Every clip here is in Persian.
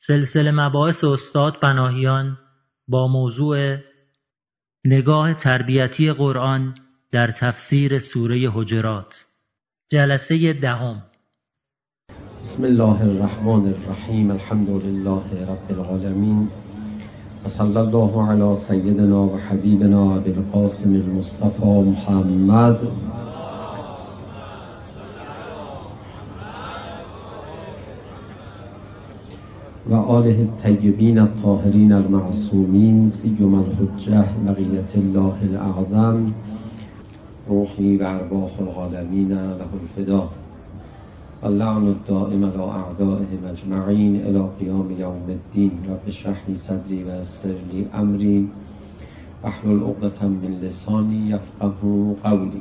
سلسله مباحث استاد پناهیان با موضوع نگاه تربیتی قرآن در تفسیر سوره حجرات، جلسه 10. بسم الله الرحمن الرحیم. الحمد لله رب العالمین و صلی الله علی سیدنا و حبیبنا ابی القاسم المصطفى محمد و آله الطیبین الطاهرین المعصومین سیما الحجة بقیة الله الاعظم روحی و ارواح العالمین له الفدا و اللعن الدائم علی اعدائهم اجمعین الی قیام یوم الدین. رب اشرح لی صدری و یسر لی امری واحلل عقدة من لسانی یفقهوا قولی.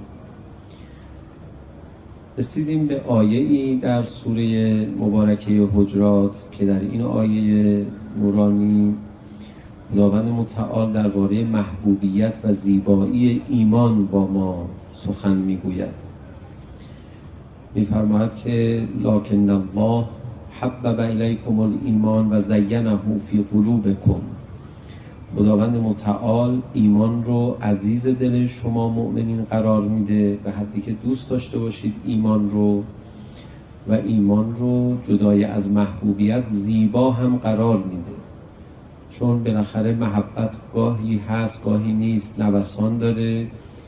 رسیدیم به آیه‌ای در سوره مبارکه حجرات که در این آیه نورانی خداوند متعال درباره محبوبیت و زیبایی ایمان با ما سخن میگوید. میفرماید که لکن الله حبب الیکم الایمان و زینه فی قلوبکم. خداوند متعال ایمان رو عزیز دل شما مؤمنین قرار میده به حدی که دوست داشته باشید ایمان رو، و ایمان رو جدای از محبوبیت زیبا هم قرار میده، چون بالاخره محبت گاهی هست گاهی نیست، نوسان داره،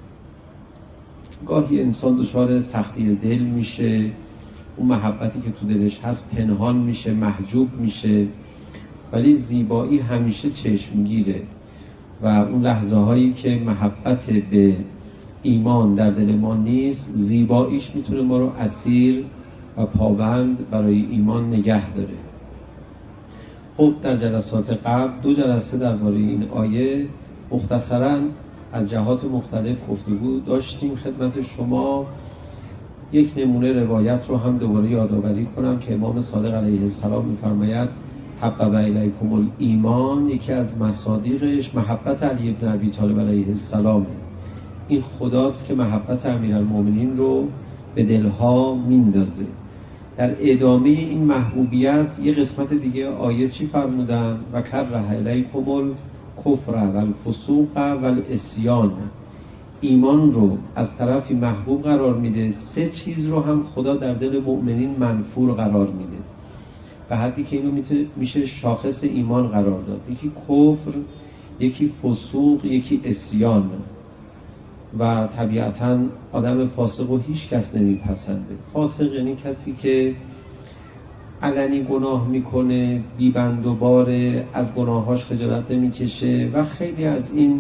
گاهی انسان دچار سختی دل میشه، اون محبتی که تو دلش هست پنهان میشه، محجوب میشه، ولی زیبایی همیشه چشمگیره و اون لحظه هایی که محبت به ایمان در دل ما نیست، زیباییش میتونه ما رو اسیر و پابند برای ایمان نگه داره. خب در جلسات قبل 2 جلسه درباره این آیه مختصراً از جهات مختلف گفتگو داشتیم خدمت شما. یک نمونه روایت رو هم دوباره یادآوری کنم که امام صادق علیه السلام می‌فرماید حبب الیکم الایمان، یکی از مصادیقش محبت علی بن ابی طالب علیه السلام. این خداست که محبت امیرالمومنین رو به دلها میندازه. در ادامه این محبوبیت یه قسمت دیگه آیه چی فرمودن؟ و کره الیکم الکفر و الفسوق و العصیان. ایمان رو از طرفی محبوب قرار میده، 3 چیز رو هم خدا در دل مؤمنین منفور قرار میده به حدی که اینو میشه شاخص ایمان قرار داد. یکی کفر، یکی فسوق، یکی عصیان. و طبیعتاً آدم فاسق رو هیچ کس نمیپسنده. فاسق یعنی کسی که علنی گناه میکنه، بی‌بند و باره، از گناهاش خجالت نمیکشه و خیلی از این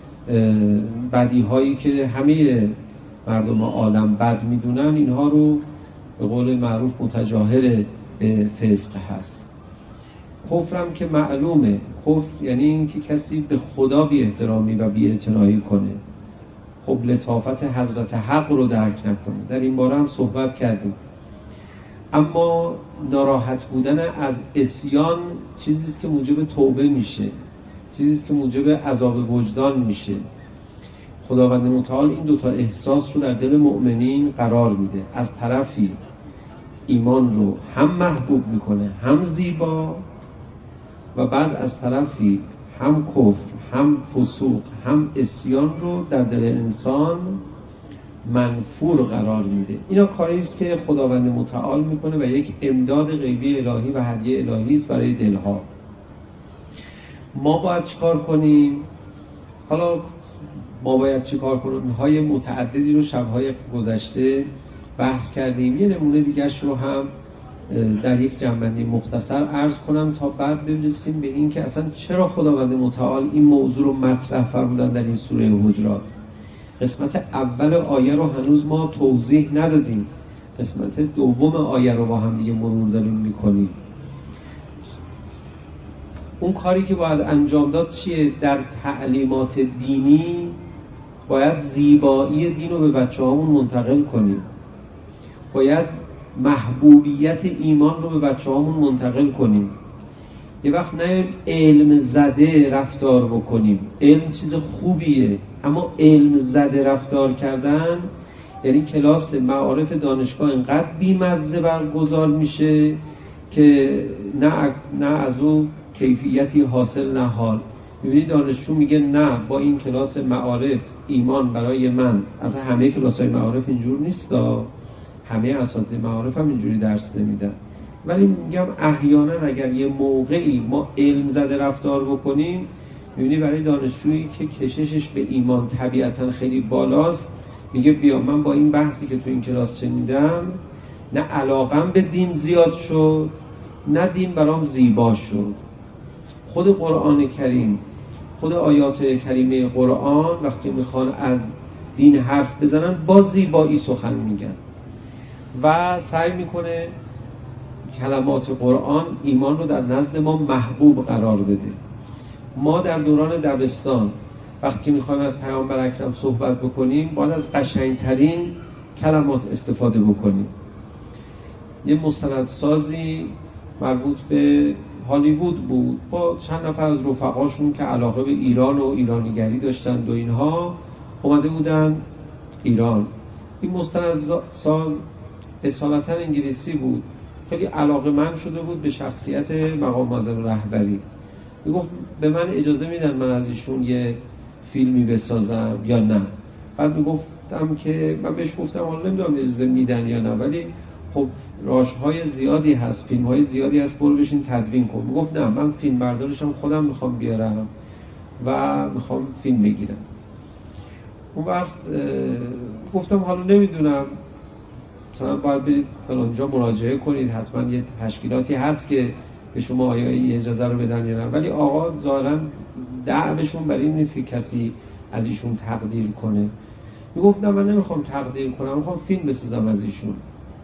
بدی هایی که همه مردم عالم بد میدونن، اینها رو به قول معروف متجاهر به فسق هست. کفرم که معلومه، کفر یعنی این که کسی به خدا بی احترامی و بی اعتنایی کنه، خب لطافت حضرت حق رو درک نکنه. در این باره هم صحبت کردیم. اما ناراحت بودن از عصیان چیزیست که موجب توبه میشه، چیزیست که موجب عذاب وجدان میشه. خداوند متعال این 2 احساس رو در دل مؤمنین قرار میده. از طرفی ایمان رو هم محبوب میکنه، هم زیبا، و بعد از طرفی هم کفر، هم فسوق، هم عصیان رو در دل انسان منفور قرار میده. اینا کاری است که خداوند متعال میکنه و یک امداد غیبی الهی و هدیه الهی است برای دلها. ما باید چیکار کنیم؟ حالا ما باید چیکار کنیم؟ های متعددی رو شب‌های گذشته بحث کردیم. یه نمونه دیگه‌اش رو هم در یک جنبندی مختصر عرض کنم تا بعد برسیم به این که اصلا چرا خداوند متعال این موضوع رو مطرح فرمودن در این سوره حجرات. قسمت اول آیه رو هنوز ما توضیح ندادیم، قسمت دوم آیه رو با هم دیگه مرور داریم میکنیم. اون کاری که باید انجام داد چیه؟ در تعلیمات دینی باید زیبایی دین رو به بچه هامون منتقل کنیم، باید محبوبیت ایمان رو به بچه هامون منتقل کنیم. یه وقت نه علم زده رفتار بکنیم. علم چیز خوبیه، اما علم زده رفتار کردن یعنی کلاس معارف دانشگاه اینقدر بیمزه برگزار میشه که نه از او کیفیتی حاصل نه حال. می‌بینید دانشجو میگه نه با این کلاس معارف ایمان برای من، البته همه کلاس‌های معارف اینجور نیستا، همه اساتید معارف هم اینجوری درس نمیدن، ولی میگم احیانا اگر یه موقعی ما علم زده رفتار بکنیم، می‌بینی برای دانشجویی که کششش به ایمان طبیعتاً خیلی بالاست، میگه بیا من با این بحثی که تو این کلاس شنیدم نه علاقم به دین زیاد شد، نه دین برام زیبا شد. خود قرآن کریم، خود آیات کریمه قرآن وقتی میخوان از دین حرف بزنن با زیبایی سخن میگن و سعی میکنه کلمات قرآن ایمان رو در نزد ما محبوب قرار بده. ما در دوران دبستان وقتی میخوایم از پیامبر اکرم صحبت بکنیم باید از قشنگترین کلمات استفاده بکنیم. یه مستندسازی مربوط به هالیوود بود با چند نفر از رفقاشون که علاقه به ایران و ایرانیگری داشتند و اینها اومده بودن ایران. این مستندساز اصالتا انگلیسی بود، خیلی علاقه‌مند شده بود به شخصیت مقام معظم رهبری. میگفت به من اجازه میدن من از ایشون یه فیلمی بسازم یا نه؟ بعد میگفتم که من بهش گفتم حالا نمیدونم اجازه میدن یا نه، ولی خب راههای زیادی هست، فیلم‌های زیادی هست، برو بشین تدوین کن. میگفت نه من فیلم بردارشم خودم میخوام بیارم و میخوام فیلم بگیرم. اون وقت گفتم حالا نمیدونم، مثلا باید برید فلانجا مراجعه کنید، حتما یه تشکیلاتی هست که به شما آیا این اجازه رو بدن یا نه. ولی آقا ظاهرا دعوشون بر این نیست که کسی از ایشون تقدیر کنه. میگفت نه من نمیخوام تقدیر کنم، میخوام فیلم بسازم از ایشون.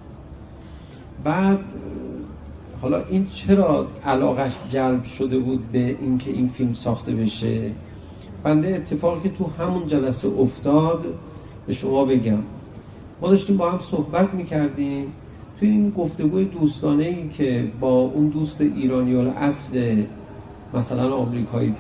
بعد حالا این چرا علاقش جلب شده بود به اینکه این فیلم ساخته بشه؟ بنده اتفاقی که تو همون جلسه افتاد به شما بگم. ما داشتیم با هم صحبت میکردیم تو این گفتگوی دوستانه‌ای که با اون دوست ایرانی الاصل مثلا آمریکایی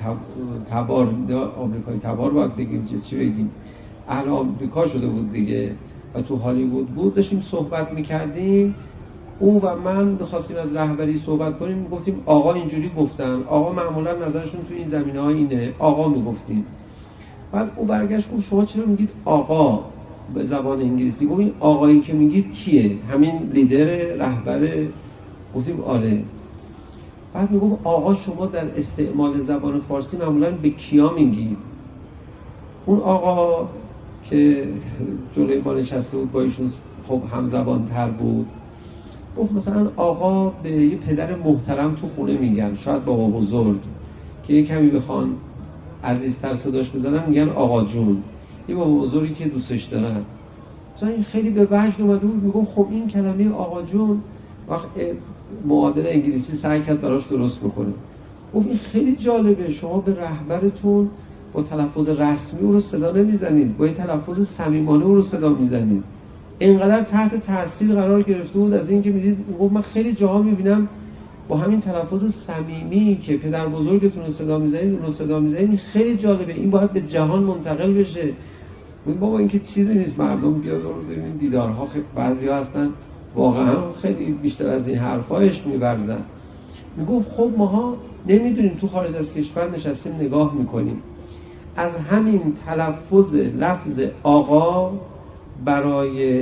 تبار باید بگیم چی بگیم، اهل آمریکا شده بود دیگه و تو هالیوود بود. داشتیم صحبت میکردیم، او و من می‌خواستیم از رهبری صحبت کنیم، میگفتیم آقا اینجوری گفتن، آقا معمولا نظرشون تو این زمینه‌ها اینه، آقا میگفتیم. بعد او برگشت گفت شما چرا میگید آقا به زبان انگلیسی؟ گفت این آقایی که میگید کیه؟ همین لیدر رهبره؟ گفتیم آره. بعد میگفت آقا شما در استعمال زبان فارسی معمولا به کیا میگید؟ اون آقا که جلوی ما نشسته بود با ایشون خب همزبان تر بود، گفت مثلا آقا به یه پدر محترم تو خونه میگن، شاید بابا بزرگ که یه کمی بخوان عزیزتر صداش بزنن میگن آقا جون، یه بابا بزرگی که دوستش دارن. مثلا این خیلی به وجد اومده بود، میگفت خب این کلمه آقا جون وقت معادل انگلیسی سعی کرد براش درست بکنه. گفت این خیلی جالبه، شما به رهبرتون با تلفظ رسمی او رو صدا نمیزنید، با یه تلفظ صمیمانه او رو صدا میزنید. اینقدر تحت تاثیر قرار گرفته بود از این که میدید. میگفت من خیلی جاها میبینم با همین تلفظ صمیمی که پدر بزرگتون رو صدا میزنید اون رو صدا میزنید، خیلی جالبه، این باید به جهان منتقل بشه. میگم بابا این که چیزی نیست، مردم بیاد رو ببینید دیدارها بعضیا هستن واقعا خیلی بیشتر از این حرفا عشق می‌ورزن. میگفت خب ماها نمیدونیم، تو خارج از کشور نشستیم نگاه میکنیم، از همین تلفظ لفظ آقا برای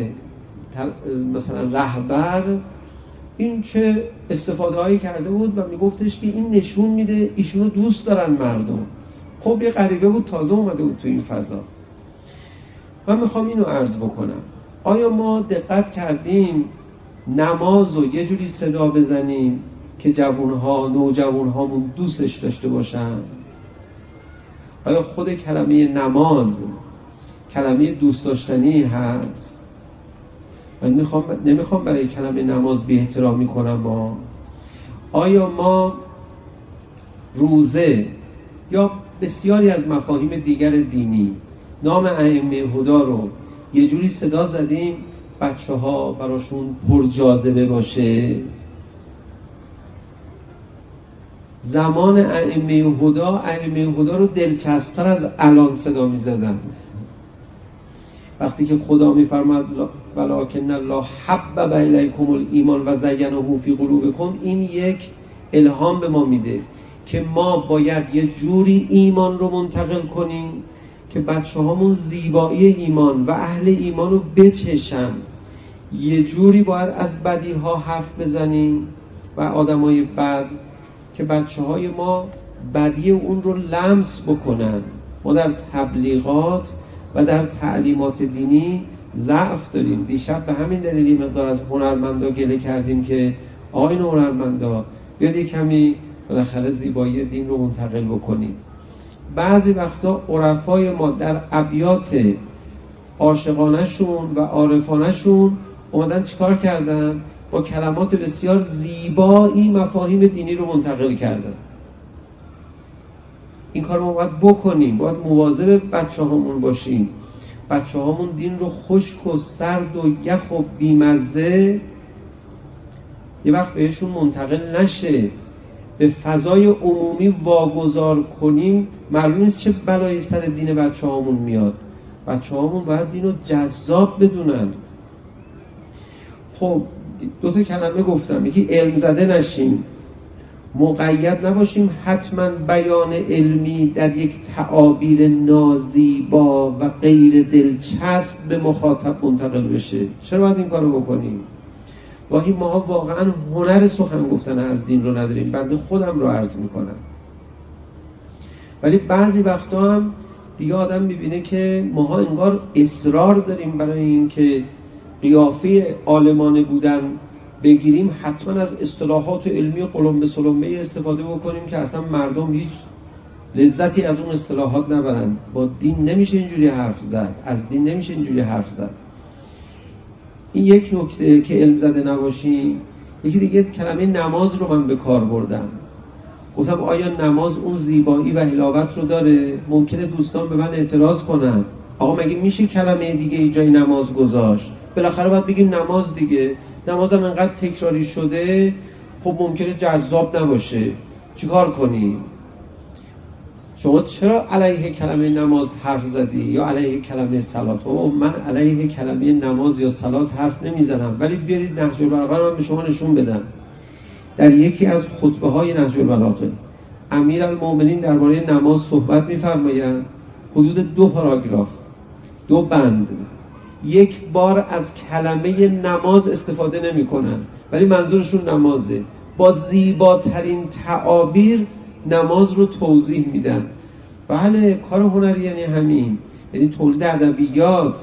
مثلا رهبر این چه استفاده هایی کرده بود و میگفتش که این نشون میده ایشونو دوست دارن مردم. خب یه غریبه بود، تازه اومده بود تو این فضا. من میخوام اینو عرض بکنم، آیا ما دقت کردیم نماز رو یه جوری صدا بزنیم که جوانها نوجوانهامون دوستش داشته باشن؟ آیا خود کلمه نماز کلمه دوست داشتنی هست؟ من نمیخوام برای کلمه نماز بی احترامی کنم. آیا ما روزه یا بسیاری از مفاهیم دیگر دینی نام ائمه هدی رو یه جوری صدا زدیم بچه ها براشون پر جاذبه باشه؟ زمان ائمه هدی رو دلچسب‌تر از الان صدا می زدن. وقتی که خدا میفرماد ولکن الله حبب الیکم الایمان و زینه فی قلوبکم، این یک الهام به ما میده که ما باید یه جوری ایمان رو منتقل کنیم که بچه هامون زیبایی ایمان و اهل ایمان رو بچشن. یه جوری باید از بدی ها حرف بزنیم و آدمای بد که بچه های ما بدی اون رو لمس بکنن. ما در تبلیغات و در تعلیمات دینی ضعف داریم. دیشب به همین دلیلی مقدار از هنرمندا گله کردیم که آقای هنرمندا بیاد کمی بالاخره زیبایی دین رو منتقل بکنیم. بعضی وقتا عرفای ما در ابیات عاشقانشون و عارفانشون اومدن چیکار کردن؟ با کلمات بسیار زیبایی مفاهیم دینی رو منتقل کردن. این کار رو باید بکنیم، باید مواظب بچه هامون باشیم. بچه هامون دین رو خشک و سرد و یخ و بیمزه یه وقت بهشون منتقل نشه، به فضای عمومی واگذار کنیم. معلوم نیست چه بلایی سر دین بچه هامون میاد. بچه هامون باید دین رو جذاب بدونن. خب 2 کلمه گفتم، یکی علم زده نشیم، مقید نباشیم حتما بیان علمی در یک تعابیر نازیبا و غیر دلچسب به مخاطب منتقل بشه. چرا باید این کارو بکنیم؟ گاهی ماها واقعا هنر سخن گفتن از دین رو نداریم. بنده خودم رو عرض میکنم. ولی بعضی وقتا هم دیگه آدم میبینه که ماها انگار اصرار داریم برای این که قیافه عالمانه بودن بگیریم، حتما از اصطلاحات علمی قلمبه سلمبه استفاده بکنیم که اصلا مردم هیچ لذتی از اون اصطلاحات نبرن. با دین نمیشه اینجوری حرف زد، از دین نمیشه اینجوری حرف زد. این یک نکته که علم زده نباشیم. یکی دیگه کلمه نماز رو من به کار بردم. گفتم آیا نماز اون زیبایی و حلاوت رو داره؟ ممکنه دوستان به من اعتراض کنن، آقا مگه میشه کلمه دیگه ای جای نماز گذاشت؟ بالاخره باید بگیم نماز دیگه. نمازم انقدر تکراری شده، خب ممکنه جذاب نباشه، چیکار کنیم؟ شما چرا علیه کلمه نماز حرف زدی یا علیه کلمه صلات؟ بابا من علیه کلمه نماز یا صلات حرف نمیزنم، ولی بیارید نهج البلاغه رو به شما نشون بدم. در یکی از خطبه های نهج البلاغه امیرالمومنین درباره نماز صحبت می‌فرمایند، حدود 2 پاراگراف، 2 بند، یک بار از کلمه نماز استفاده نمی‌کنن، ولی منظورشون نمازه. با زیباترین تعابیر نماز رو توضیح میدن. بله، کار هنری یعنی همین، یعنی تولید ادبیات.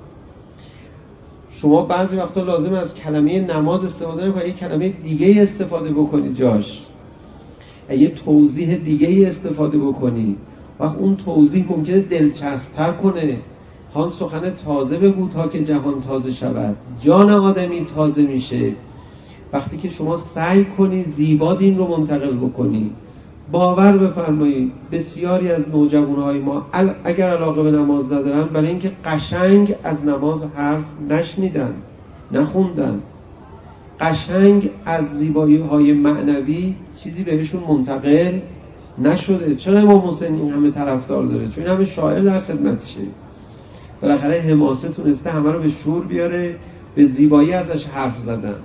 شما بعضی وقتا لازم از کلمه نماز استفاده نکنید، یک کلمه دیگه استفاده بکنید جاش، یه توضیح دیگه استفاده بکنید. وقت اون توضیح ممکنه دلچسب‌تر کنه. هان سخن تازه بگو تا که جهان تازه شود. جان آدمی تازه میشه وقتی که شما سعی کنی زیبا دین رو منتقل بکنی. باور بفرمایید بسیاری از نوجوانهای ما اگر علاقه به نماز ندارن، برای اینکه قشنگ از نماز حرف نشنیدن، نخوندن، قشنگ از زیبایی های معنوی چیزی بهشون منتقل نشده. چرا امام حسین این همه طرفدار داره؟ چون این همه شاعر در خدمتشه. بالاخره حماسه تونسته همه رو به شور بیاره، به زیبایی ازش حرف زدن.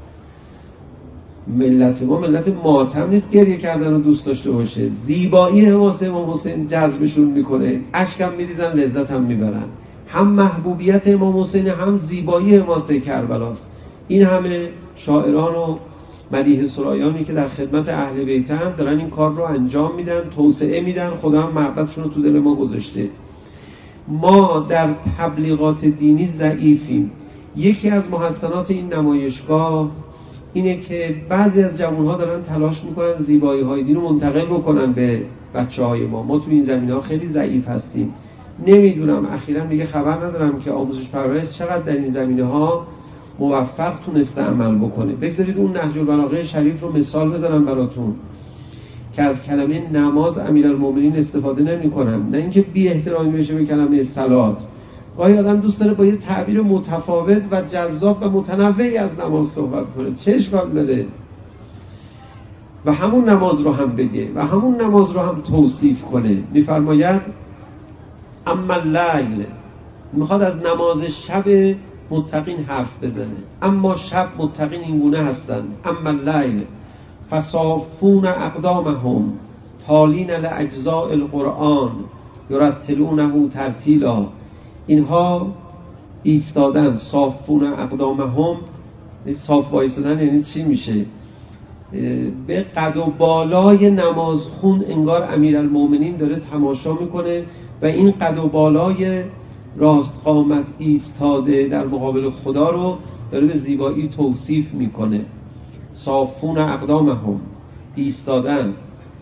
ملت ما ملت ماتم نیست گریه کردن رو دوست داشته باشه. زیبایی حماسه امام حسین جذبشون میکنه، اشکم میریزن، لذتم میبرن. هم محبوبیت امام حسین، هم زیبایی حماسه کربلاست. این همه شاعران و مدیح سرایانی که در خدمت اهل بیتن دارن این کار رو انجام میدن، توسعه میدن. خدا هم محبتشون رو تو دل ما گذاشته. ما در تبلیغات دینی ضعیفیم. یکی از محسنات این نمایشگاه اینه که بعضی از جوانها دارن تلاش میکنن زیبایی های دین رو منتقل بکنن به بچه های ما. ما تو این زمینه ها خیلی ضعیف هستیم. نمیدونم اخیراً دیگه خبر ندارم که آموزش پرورش چقدر در این زمینه ها موفق تونسته عمل بکنه. بگذارید اون نهج البلاغه شریف رو مثال بزنم براتون که از کلمه نماز امیرالمومنین استفاده نمی‌کنن، نه اینکه بی احترامی بشه به کلمه صلات. گاهی آدم دوست داره با یه تعبیر متفاوت و جذاب و متنوعی از نماز صحبت کنه، چه اشکال داره؟ و همون نماز رو هم بگه و همون نماز رو هم توصیف کنه. میفرماید اما اللیل میخواد از نماز شب متقین حرف بزنه. اما شب متقین این گونه هستند: اما اللیل فصافون اقدامهم تالین لاجزاء القرآن یرتلونه ترتیلا. اینها ایستادن، صافون اقدامهم، صاف وایسادن یعنی چی میشه؟ به قد و بالای نمازخون انگار امیرالمومنین داره تماشا میکنه و این قد و بالای راست قامت ایستاده در مقابل خدا رو داره به زیبایی توصیف میکنه. صافون اقدامهم، ایستادن.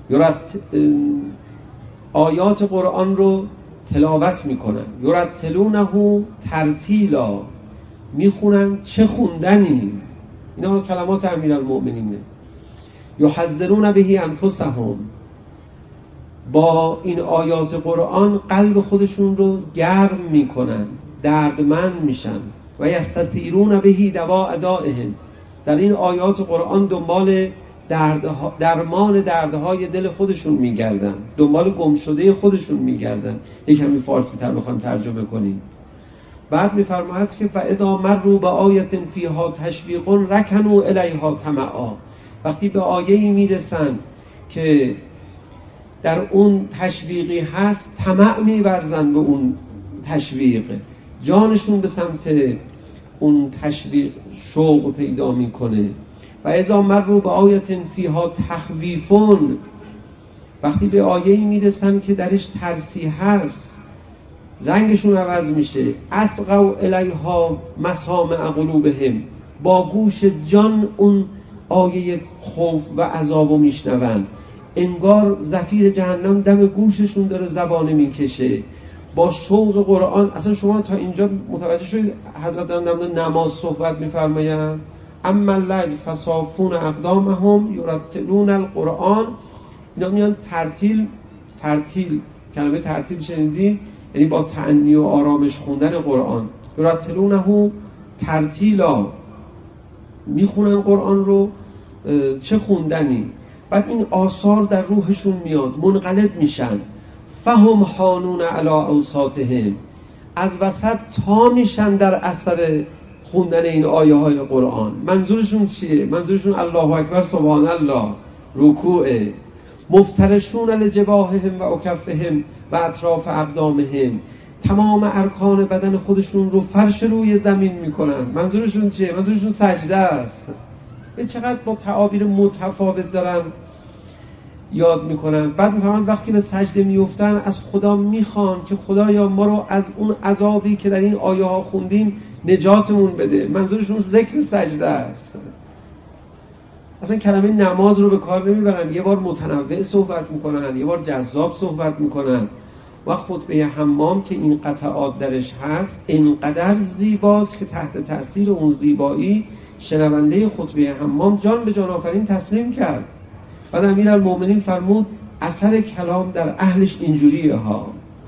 آیات قرآن رو تلاوت میکنن. یرتلونه ترتیلا، میخونن چه خوندنی. اینا کلمات امیرالمؤمنینه. یحذرون به انفسهم، با این آیات قرآن قلب خودشون رو گرم میکنن، دردمند میشن. و یستثیرون به دواء دائهم، در این آیات قرآن دنبال درمان دردهای دل خودشون میگردن، دنبال گمشده خودشون میگردن. یکمی فارسی تر بخوام ترجمه کنیم. بعد میفرماید که فاذا مروا بآیة فیها تشویق رکنوا الیها طمعا، وقتی به آیه‌ای میرسن که در اون تشویقی هست، طمع می‌ورزن به اون تشویق، جانشون به سمت اون تشویق شوق پیدا میکنه. و اذا مروا بآیة فیها تخویفون، وقتی به آیه‌ای میرسن که درش ترسی هست، رنگشون عوض میشه. اسقوا الیها مسامع قلوبهم، با گوش جان اون آیه خوف و عذابو میشنون، انگار زفیر جهنم دم گوششون داره زبانه میکشه با شوق قرآن. اصلا شما تا اینجا متوجه شدید حضرت در نماز صحبت میفرمایند اما اللیل فصافون اقدامهم یرتلون القرآن. اینا میان ترتیل، کلمه ترتیل شنیدید؟ یعنی با تأنی و آرامش خوندن قرآن. یرتلونه ترتیلا، میخونن قرآن رو چه خوندنی. بعد این آثار در روحشون میاد، منقلب میشن. فهم حانون علی اوساطهم، از وسط تا میشن در اثر خوندن این آیه های قرآن. منظورشون چیه؟ منظورشون الله اکبر سبحان الله، رکوعه. مفترشون لجباههم و اکفهم و اطراف اقدامهم، تمام ارکان بدن خودشون رو فرش روی زمین میکنن. منظورشون چیه؟ منظورشون سجده است. چقدر با تعابیر متفاوت دارن یاد میکنن. بعد میفهمن وقتی به سجده میفتن از خدا میخوان که خدایا ما رو از اون عذابی که در این آیه ها خوندیم نجاتمون بده. منظورشون ذکر سجده است. اصلا کلمه نماز رو به کار نمیبرن. یه بار متنوع صحبت میکنن، یه بار جذاب صحبت میکنن. و خطبه حمام که این قطعات درش هست اینقدر زیباست که تحت تأثیر اون زیبایی شنونده خطبه حمام جان به جان آفرین تسلیم کرد. بعد امیرالمومنین فرمود اثر کلام در اهلش اینجوریه ها.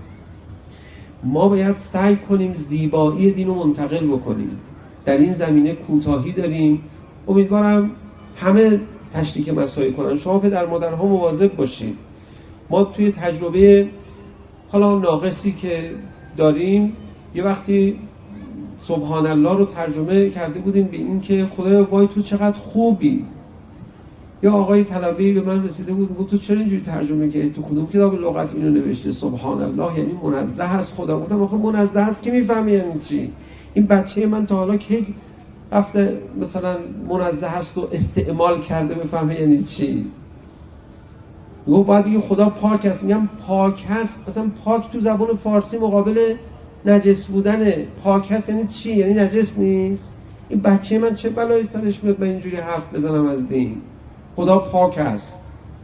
ما باید سعی کنیم زیبایی دین رو منتقل بکنیم. در این زمینه کوتاهی داریم. امیدوارم همه تشریک مسائل کنن. شما پدر مادرها مواظب باشید. ما توی تجربه حالا ناقصی که داریم یه وقتی سبحان الله رو ترجمه کرده بودیم به این که خدایا وای تو چقدر خوبی. یا آقای طلبه‌ای به من رسیده بود گفت تو چرا اینجوری ترجمه کردی؟ تو کدوم کتاب لغت اینو نوشته؟ سبحان الله یعنی منزه از خدا. گفتم آخه منزه است که میفهمی یعنی چی؟ این بچه من تا حالا که رفته مثلا منزه است و استعمال کرده بفهمه یعنی چی؟ گفت باید بگی خدا پاک است. میگم پاک هست، مثلا پاک تو زبان فارسی مقابل نجس بودنه. پاک هست یعنی چی؟ یعنی نجس نیست. این بچه من چه بلایی سرش میاد من اینجوری حرف بزنم از دین؟ خدا پاک است.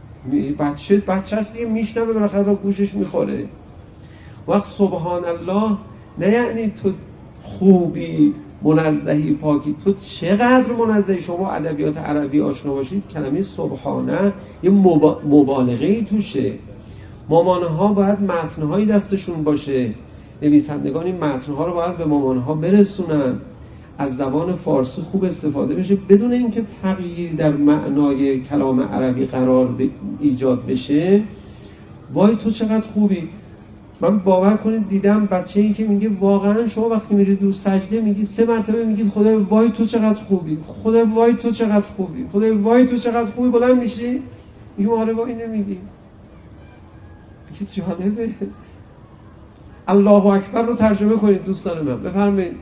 بچه است دیگه، میشنوه بالاخره با گوشش میخوره. وقت سبحان الله نه یعنی تو خوبی، منزهی، پاکی. تو چقدر منزهی. شما ادبیات عربی آشنا باشید کلمه سبحانه یه مبالغه‌ای توشه. مامانها باید متن‌هایی دستشون باشه، نویسندگان این متن‌ها رو باید به مامانها برسونن، از زبان فارسی خوب استفاده بشه بدون اینکه تغییر در معنای کلام عربی قرار ایجاد بشه. وای تو چقدر خوبی. من باور کنید دیدم بچه‌ای که میگه واقعا شما وقتی میرید رو سجده میگید 3 مرتبه میگید خدای وای تو چقدر خوبی، خدای وای تو چقدر خوبی، خدای وای تو چقدر خوبی، بلند میشی میگه آره وای نمیگی. میگه جالبه. الله اکبر رو ترجمه کنید دوستان من، بفرمایید.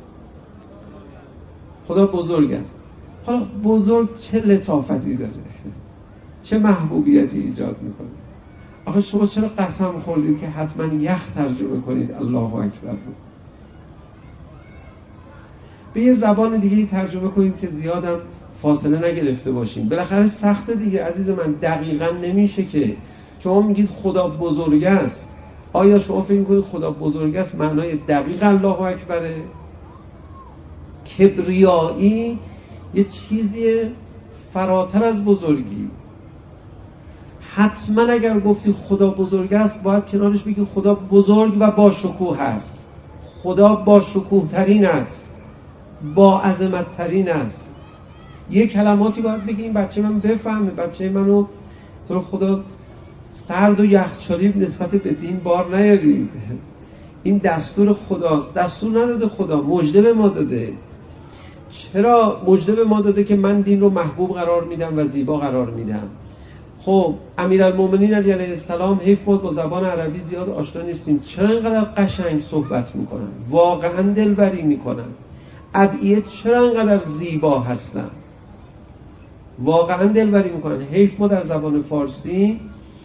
خدا بزرگ است. حالا بزرگ چه لطافتی داره، چه محبوبیتی ایجاد میکنه. آخه شما چرا قسم خوردید که حتما یخ ترجمه کنید الله اکبر رو؟ به یه زبان دیگه ترجمه کنید که زیادم فاصله نگرفته باشیم. بالاخره سخته دیگه عزیز من، دقیقا نمیشه که شما میگید خدا بزرگ است. آیا شما فکر میکنید خدا بزرگ است معنای دقیق الله اکبره؟ کبریایی یه چیزی فراتر از بزرگی. حتما اگر گفتی خدا بزرگ است باید کنارش بگی خدا بزرگ و با شکوه است. خدا با شکوه ترین است، با عظمت ترین است. یه کلماتی باید بگی این بچه من بفهمه، بچه منو تو رو خدا سرد و یخچالی نسبت به دین بار نیارید. این دستور خداست، دستور نداده خدا، مژده به ما داده. چرا مژده به ما داده که من دین رو محبوب قرار میدم و زیبا قرار میدم؟ خب امیرالمومنین علیه السلام حیف بود با زبان عربی زیاد آشنا نیستیم، چرا اینقدر قشنگ صحبت میکنن، واقعا دلبری میکنن؟ ادعیه چرا اینقدر زیبا هستن، واقعا دلبری میکنن؟ حیف ما در زبان فارسی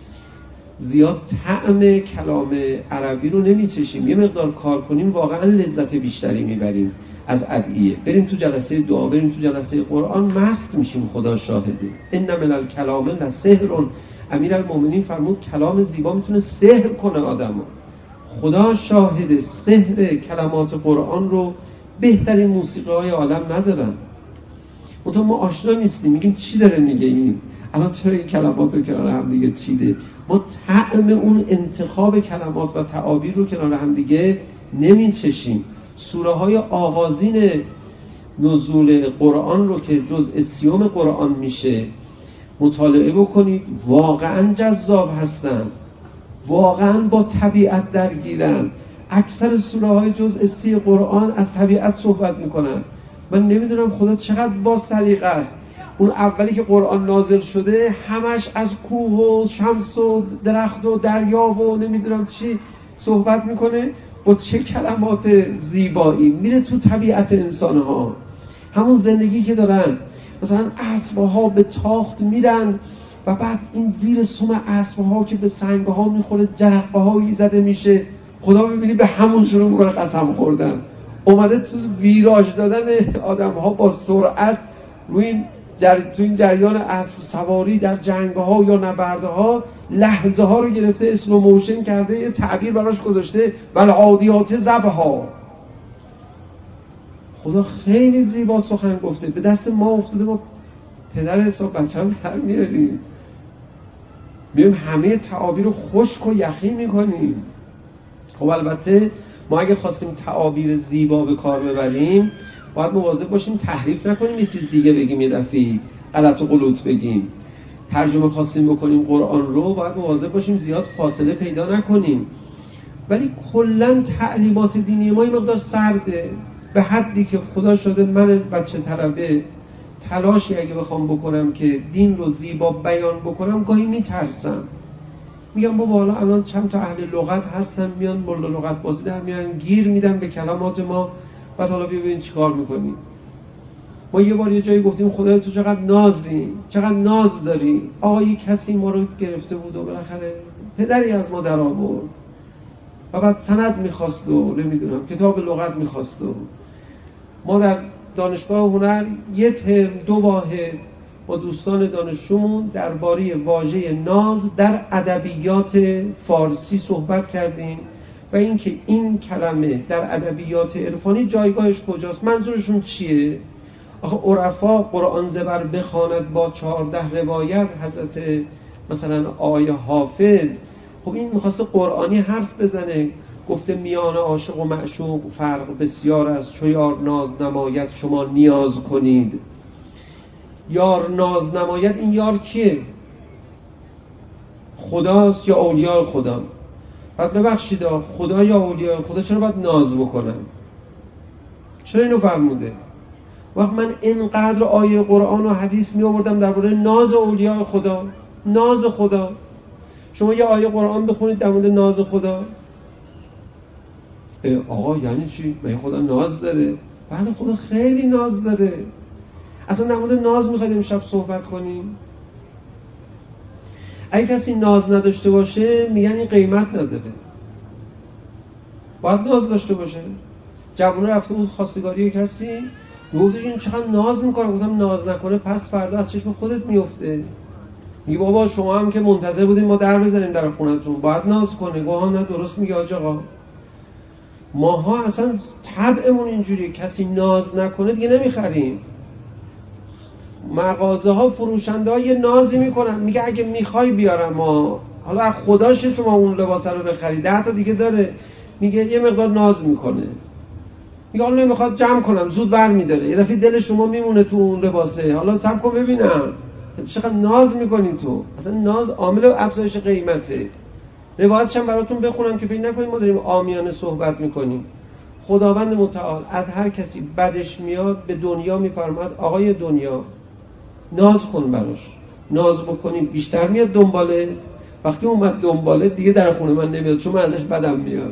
زیاد طعم کلام عربی رو نمیچشیم. یه مقدار کار کنیم واقعا لذت بیشتری میبریم از ادعیه. بریم تو جلسه دعا، بریم تو جلسه قرآن، مست میشیم. خدا شاهده. ان من الکلام لسحر. امیرالمومنین فرمود کلام زیبا میتونه سحر کنه آدمو. خدا شاهده سحر کلمات قرآن رو بهترین موسیقی‌های عالم ندارن. منتها ما آشنا نیستیم، میگیم چی داره میگه این؟ الان چرا این کلمات رو کنار هم دیگه چیده؟ ما طعم اون انتخاب کلمات و تعابیر رو کنار هم دیگه نمیچشیم. سوره های آغازین نزول قرآن رو که جزء 30 قرآن میشه مطالعه بکنید، واقعا جذاب هستن، واقعا با طبیعت درگیرن. اکثر سوره های جزء 30 قرآن از طبیعت صحبت میکنن. من نمیدونم خدا چقدر با سلیقه است. اون اولی که قرآن نازل شده همش از کوه و شمس و درخت و دریا و نمیدونم چی صحبت میکنه، با چه کلمات زیبایی میره تو طبیعت انسانها. همون زندگی که دارن، مثلا اسبها به تاخت میرن و بعد این زیر سم اسبها که به سنگها میخوره جرقه هایی زده میشه، خدا ببینی به همون شروع میکنه قسم خوردن. اومده تو ویراژ دادن آدمها با سرعت روی تو این جریان اسب سواری در جنگ‌ها یا نبردها لحظه ها رو گرفته اسلو موشن کرده، یه تعبیر براش گذاشته والعادیات ضبحا. خدا خیلی زیبا سخن گفته، به دست ما افتاده، ما پدر حساب بچه رو در میاریم، میریم همه تعابیر رو خشک و یخی میکنیم. خب البته ما اگه خواستیم تعابیر زیبا به کار ببریم باید مواظب باشیم تحریف نکنیم، یه چیز دیگه بگیم، یه دفعه غلط و غلوط بگیم. ترجمه خواستیم بکنیم قرآن رو باید مواظب باشیم زیاد فاصله پیدا نکنیم. ولی کلاً تعلیمات دینی ما این مقدار سرده، به حدی که خدا شده من بچه طلبه تلاشی اگه بخوام بکنم که دین رو زیبا بیان بکنم گاهی میترسم. میگم بابا حالا الان چند تا اهل لغت هستن میان ملا لغت بازی در میان گیر میدن به کلمات ما، بعد حالا ببینید چیکار میکنیم. ما یه بار یه جایی گفتیم خدای تو چقدر نازی، چقدر ناز داری. آقای کسی ما رو گرفته بود و بالاخره پدری از ما در آورد و بعد سند میخواست و نمیدونم کتاب لغت میخواست و ما در دانشگاه هنر یه ترم 2 واحد با دوستان دانشجومون درباره واژه ناز در ادبیات فارسی صحبت کردیم و اینکه این کلمه در ادبیات عرفانی جایگاهش کجاست، منظورشون چیه. آخه عرفا قرآن زبر بخواند با 14 روایت حضرت مثلا آیه حافظ، خب این میخواسته قرآنی حرف بزنه، گفته میان عاشق و معشوق فرق بسیار است، چو یار ناز نماید شما نیاز کنید. یار ناز نماید، این یار کیه؟ خداست یا اولیاء خدا؟ بعد ببخشید خدا یا اولیاء خدا چرا باید ناز بکنن؟ چرا اینو فرموده؟ وقت من اینقدر آیه قرآن و حدیث می آوردم درباره ناز اولیاء خدا، ناز خدا. شما یه آیه قرآن بخونید در مورد ناز خدا. آقا یعنی چی؟ مگه خدا ناز داره؟ بله خدا خیلی ناز داره. اصلا در مورد ناز میخواید امشب صحبت کنیم؟ اگه کسی ناز نداشته باشه میگن این قیمت نداره. باید ناز داشته باشه. جوونه رفته بود خواستگاری کسی، گفتش این چقدر ناز میکنه. گفتم ناز نکنه پس فردا از چشم خودت میفته. میگه بابا شما هم که منتظر بودین ما در بزنیم در خونتون، باید ناز کنه. گوه نه درست میگه حاج آقا. ماها اصلا طبعمون اینجوریه، کسی ناز نکنه دیگه نمیخریم. مغازه ها فروشنده ها یه نازی میکنن، میگه اگه میخوای بیارم ما، حالا از خداشه شما اون لباس رو بخری، 10 تا دیگه داره. میگه یه مقدار ناز میکنه، میگه حالا نمیخواد جمع کنم زود بر میداره. یه دفعه دل شما میمونه تو اون لباسه، حالا صبر کن ببینم. چقدر ناز میکنی تو؟ اصلا ناز عامل افزایش قیمته. روایتش هم براتون بخونم که فکر نکنید ما داریم عامیانه صحبت میکنیم. خداوند متعال از هر کسی بدش میاد به دنیا میفرماد آقای دنیا ناز کن براش، ناز بکنی بیشتر میاد دنبالت. وقتی اومد دنبالت دیگه در خونه من نمیاد چون من ازش بدم میاد.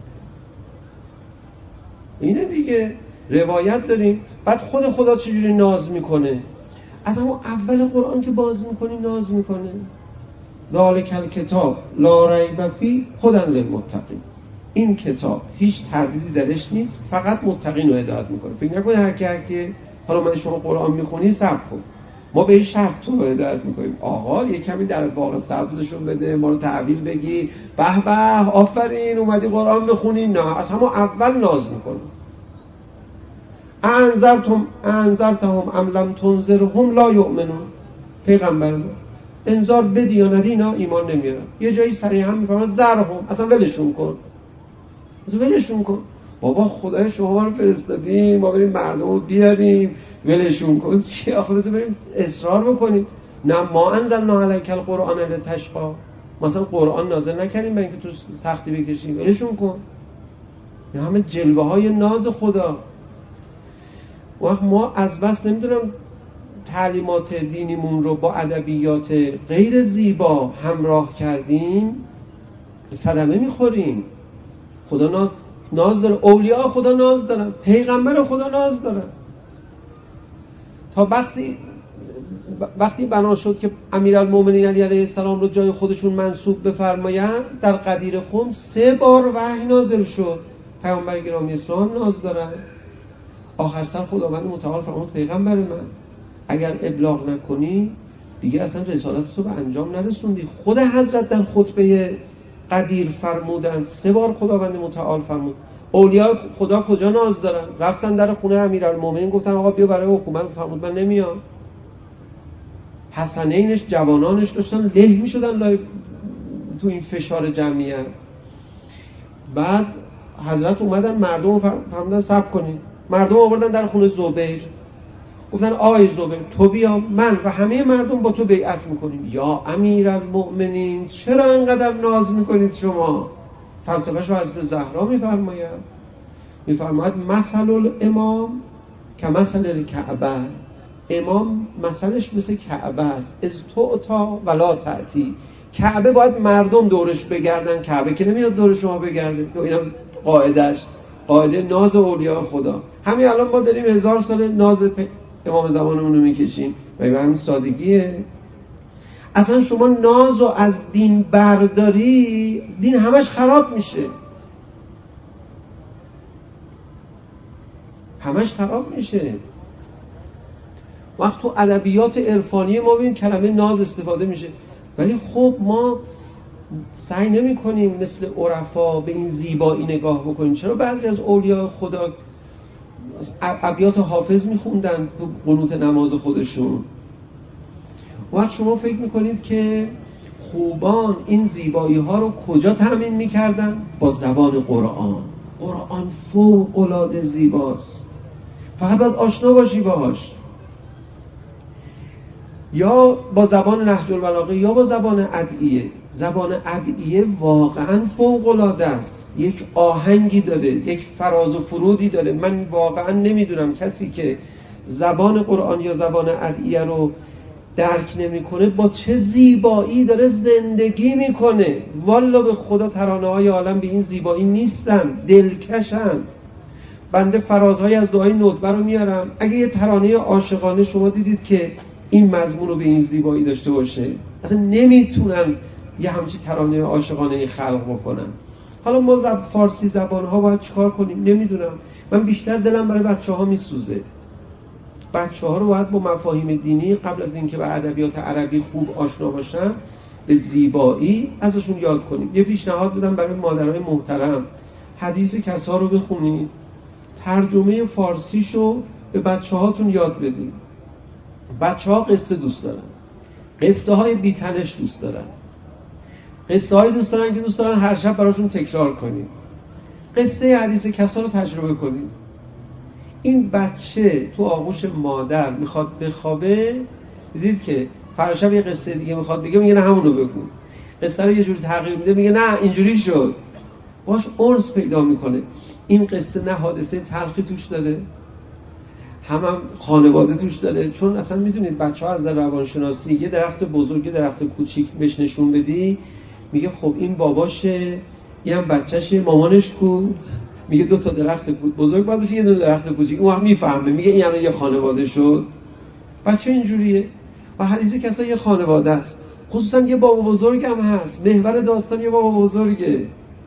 اینه دیگه. روایت داریم. بعد خود خدا چجوری ناز میکنه؟ از همون اول قرآن که باز میکنی ناز میکنه. ذالک الکتاب لا ریب فیه هدی للمتقین. این کتاب هیچ تردیدی درش نیست، فقط متقین رو هدایت میکنه. فکر نکنید هر کی حالا من شما قرآن میخونی صبر کن ما به این شرط تو رو هدایت میکنیم. آقا یه کمی در باغ سبزشون بده، ما رو تعویل بگی، به به آفرین اومدی قرآن بخونی. نه، از همون اول ناز میکنه. انذرتهم ام لم تنذرهم لا یؤمنون. پیغمبر انذار بدی یا ندی اینا ایمان نمیارن. یه جایی صریحا میفرماد ذرهم، اصلا ولشون کن، اصلا ولشون کن. بابا خدای شما رو فرستادیم ما بریم مردم رو بیاریم ولشون کن چی؟ آخه بذار بریم اصرار بکنیم. نه ما انزلنا علیک القرآن لتشقی، مثلا قرآن نازل نکردیم برای اینکه تو سختی بکشیم، ولشون کن. این همه جلوه های ناز خدا. وقت ما از بس نمیدونم تعلیمات دینیمون رو با ادبیات غیر زیبا همراه کردیم صدمه میخوریم. خدا ناز داره، اولیاء خدا ناز دارن، پیغمبر خدا ناز دارن. تا وقتی بنا شد که امیرالمومنین علی علیه السلام رو جای خودشون منصوب بفرمایند، در غدیر خم 3 بار وحی نازل شد. پیامبر گرامی اسلام ناز دارن. آخر سر خداوند متعال فرمود پیغمبر من اگر ابلاغ نکنی دیگه اصلا رسالت تو به انجام نرسوندی. خود حضرت در خطبه قدیر فرمودند 3 بار خداوند متعال فرمود اولیاء خدا کجا ناز دارن. رفتن در خونه امیرالمومنین گفتن آقا بیا برای حکومت. فرمود من نمیام. حسنینش جوانانش داشتن له میشدن تو این فشار جمعیت. بعد حضرت اومدن مردم فرمودن صبر کنید. مردم آوردن در خونه زبیر گفتن آی زبیر تو بیا، من و همه مردم با تو بیعت میکنیم. یا امیرالمؤمنین چرا اینقدر ناز میکنید شما؟ فلسفه‌شو حضرت زهرا میفرماید مثل الامام که مثل الکعبه. امام مثلش مثل کعبه است. از تعطا ولا تعطی. کعبه باید مردم دورش بگردن، کعبه که نمیاد دور شما بگرده. اینا قاعده ناز اولیاء خدا. همین الان ما داریم 1000 سال ناز امام زمانمون رو میکشیم و به همین سادگیه. اصلا شما نازو از دین برداری دین همش خراب میشه، همش خراب میشه. وقت تو ادبیات عرفانی ما ببین کلمه ناز استفاده میشه، ولی خب ما سعی نمی کنیم مثل عرفا به این زیبایی نگاه بکنیم. چرا بعضی از اولیاء خدا ابیات حافظ میخوندن تو قنوت نماز خودشون؟ وقت شما فکر میکنید که خوبان این زیبایی ها رو کجا تامین میکردن؟ با زبان قرآن. قرآن فوق العاده زیباست، فقط باید آشنا باشی باهاش. یا با زبان نهج البلاغه یا با زبان ادعیه. زبان ادعیه واقعا فوق‌العاده است، یک آهنگی داره، یک فراز و فرودی داره. من واقعا نمیدونم کسی که زبان قرآن یا زبان ادعیه رو درک نمیکنه با چه زیبایی داره زندگی میکنه. والا به خدا ترانه‌های عالم به این زیبایی نیستن، دلکشن. بنده فرازهای از دعای ندبه رو میارم. اگه یه ترانه عاشقانه شما دیدید که این مضمون رو به این زیبایی داشته باشه، اصلا نمیتونن یه همچین ترانه عاشقانه خلق بکنن. حالا ما فارسی زبان‌ها باید چیکار کنیم نمیدونم. من بیشتر دلم برای بچه‌ها میسوزه. بچه‌ها رو باید با مفاهیم دینی قبل از اینکه به ادبیات عربی خوب آشنا باشن، به زیبایی ازشون یاد کنیم. یه پیشنهاد بدم برای مادرای محترم، حدیث کسا رو بخونید، ترجمه فارسیشو به بچه‌هاتون یاد بدید. بچه‌ها قصه دوست دارن، قصه های بی‌تنش دوست دارن، قصه های دوست دارن که دوست دارن هر شب براشون تکرار کنید. قصه حدیث کسا رو تجربه کنید. این بچه تو آغوش مادر میخواد بخوابه، دیدید که فردا شب یه قصه دیگه میخواد بگه، میگه نه همونو بگو. قصه رو یه جوری تغییر میده، میگه نه اینجوری شد. باش انس پیدا میکنه. این قصه نه حادثه تلخی توش داره، هم خانواده توش داره. چون اصلا میدونید بچه‌ها از در روانشناسی یه درخت بزرگ یه درخت کوچیک بهش نشون بدی، میگه خب این باباشه، اینم بچه‌شه، مامانش کو؟ میگه 2 تا درخت بزرگ باید باشه، 1 دونه درخت کوچیک. اون هم میفهمه، میگه این یعنی یه خانواده شد. بچه اینجوریه. و حدیث کسا یه خانواده است. خصوصا یه بابا بزرگ هم هست، محور داستان یه بابا بزرگه،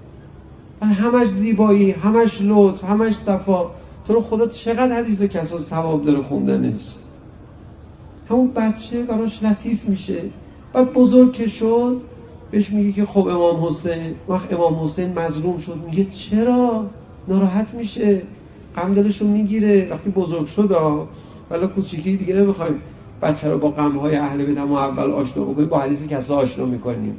همش زیبایی، همش لطف، همش صفا. تو رو خدا چقدر حدیث کسا ثواب داره خوندنش. همون بچه براش لطیف میشه. بعد بزرگ که شد بهش میگه که خب امام حسین، وقت امام حسین مظلوم شد، میگه چرا؟ ناراحت میشه، غم دلشو میگیره. وقتی بزرگ شد ولی کوچیکی دیگه نمیخوایم بچه رو با غمهای اهل بیت هم اول آشنا بکنیم، با حدیث کسا آشنا میکنیم.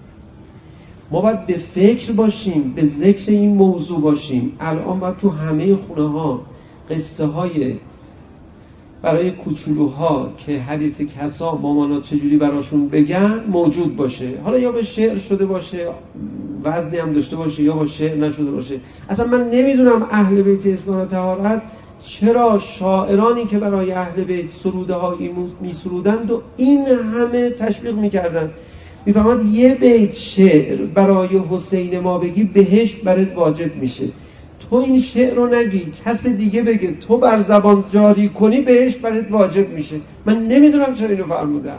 ما باید به فکر باشیم، به ذکر این موضوع باشیم. الان باید تو همه خونه ها قصه های برای کوچولوها که حدیث کسا مامانا چجوری براشون بگن موجود باشه. حالا یا به شعر شده باشه، وزنی هم داشته باشه، یا با شعر نشده باشه. اصلا من نمیدونم اهل بیت اصلاح و طهارت چرا شاعرانی که برای اهل بیت سروده هایی میسرودند و این همه تشویق میکردن. میفهمد یه بیت شعر برای حسین ما بگی بهشت برات واجب میشه. تو این شعر رو نگی، کس دیگه بگه، تو بر زبان جاری کنی، بهشت برات واجب میشه. من نمیدونم چرا اینو فرمودم.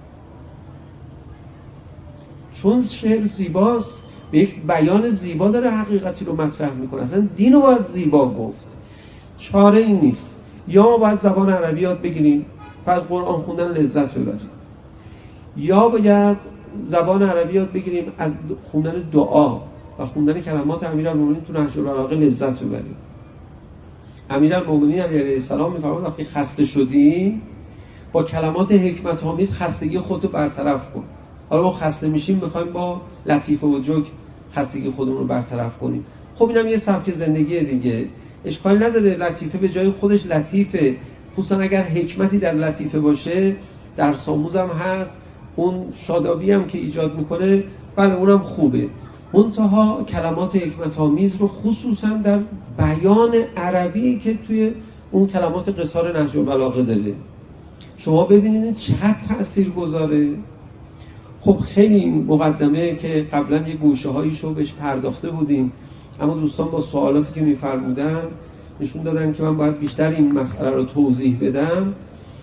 چون شعر زیباست، به یک بیان زیبا داره حقیقتی رو مطرح میکنه. اصلا دین رو باید زیبا گفت. چاره این نیست. یا ما باید زبان عربی یاد بگیریم، پس قرآن خوندن لذت ببریم، یا باید زبان عربی یاد بگیریم از خوندن دعا و خوندن کلمات امیرالمومنین تو نهج البلاغه لذت ببریم. امیرالمومنین علیه السلام میفرماد وقتی خسته شدی با کلمات حکمت آمیز خستگی خودتو برطرف کن. حالا ما خسته میشیم میخوایم با لطیفه و جوک خستگی خودمون رو برطرف کنیم. خب اینم یه سبک زندگی دیگه، اشکال نداره. لطیفه به جای خودش لطیفه، خصوصا اگر حکمتی در لطیفه باشه. در ساموزم هست، اون شادابی هم که ایجاد میکنه، بله اونم خوبه. منتها کلمات حکمت آمیز رو خصوصا در بیان عربی که توی اون کلمات قصار نهج البلاغه داره، شما ببینید چقدر تأثیر گذاره. خب خیلی این مقدمه که قبلا یه گوشه هاییشو بهش پرداخته بودیم، اما دوستان با سوالاتی که میفرمودن نشون دادن که من باید بیشتر این مسئله رو توضیح بدم.